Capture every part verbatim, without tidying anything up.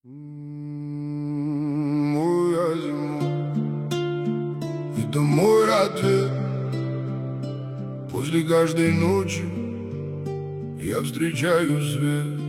Мой азимут, это мой ответ. После каждой ночи я встречаю свет.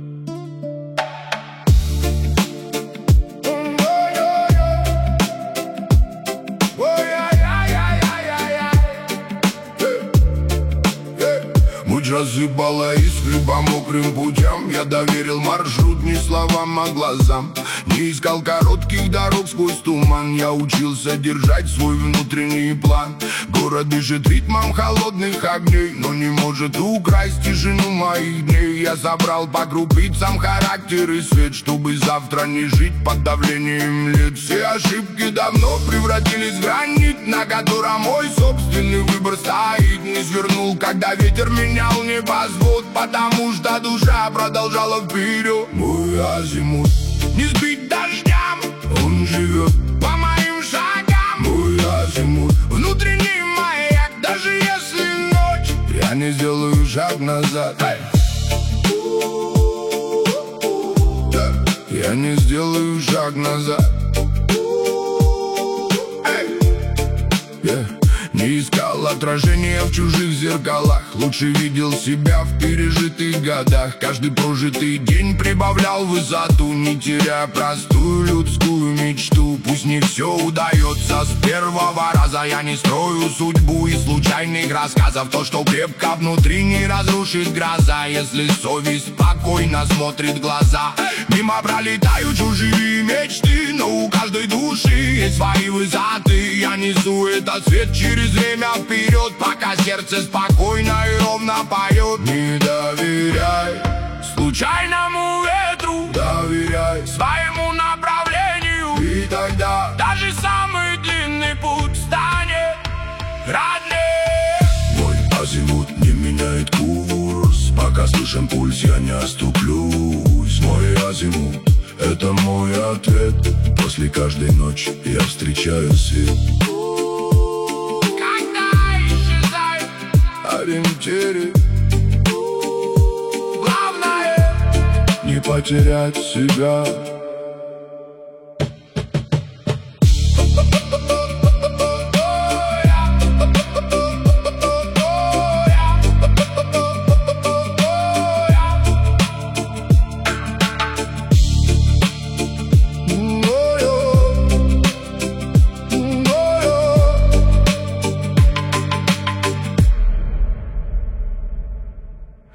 Муть разъебала искры по мокрым путям. Я доверил маршрут не словам, а глазам. Не искал коротких дорог сквозь туман. Я учился держать свой внутренний план. Город дышит ритмом холодных огней, но не может украсть тишину моих дней. Я собрал по крупицам характер и свет, чтобы завтра не жить под давлением лет. Все ошибки давно превратились в гранит, на котором мой собственный выбор стоит. Не свернул, когда ветер менял небосвод, потому что душа продолжала вперед. Мой азимут не сбить дождям, он живет по моим шагам. Мой азимут внутренний маяк, даже если ночь, я не сделаю шаг назад. Я не сделаю шаг назад. Yeah. Не искал отражения в чужих зеркалах, лучше видел себя в пережитых годах. Каждый прожитый день прибавлял высоту, не теряя простую людскую мечту. Пусть не все удается с первого раза, я не строю судьбу из случайных рассказов. То, что крепко внутри, не разрушит гроза, если совесть спокойно смотрит в глаза. Мимо пролетают чужие мечты, но у каждой души есть свои высоты. Я несу этот свет через время вперед, пока сердце спокойно и ровно поет. Не доверяй случайному ветру, доверяй своему направлению, и тогда даже самый длинный путь станет роднее. Мой азимут не меняет курс, пока слышен пульс, я не оступлюсь. Мой азимут — это мой ответ. После каждой ночи я встречаю свет. Ориентире главное — не потерять себя.